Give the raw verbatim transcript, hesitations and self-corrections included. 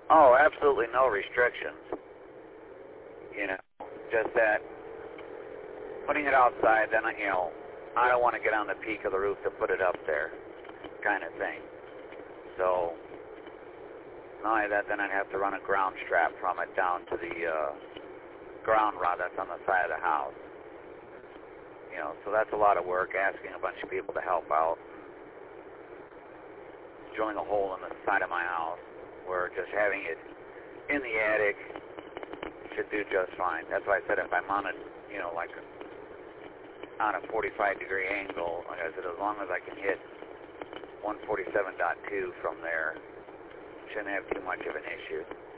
Oh, absolutely no restrictions. You know, just that putting it outside, then, you know, I don't want to get on the peak of the roof to put it up there, kind of thing. So, not only that, then I'd have to run a ground strap from it down to the uh, ground rod that's on the side of the house. You know, so that's a lot of work, asking a bunch of people to help out. Drilling a hole in the side of my house, where just having it in the attic should do just fine. That's why I said if I mount it, you know, like on a forty-five degree angle, like I said, as long as I can hit one forty-seven point two from there, shouldn't have too much of an issue.